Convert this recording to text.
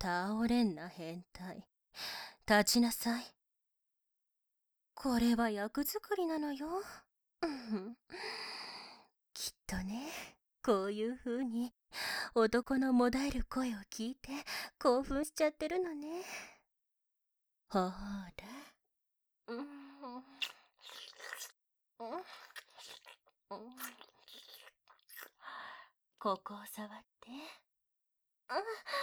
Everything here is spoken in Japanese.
倒れんな変態。立ちなさい。これは役作りなのよ。きっとね、こういう風に男のもだえる声を聞いて興奮しちゃってるのね。ほーら。うんうんここを触って。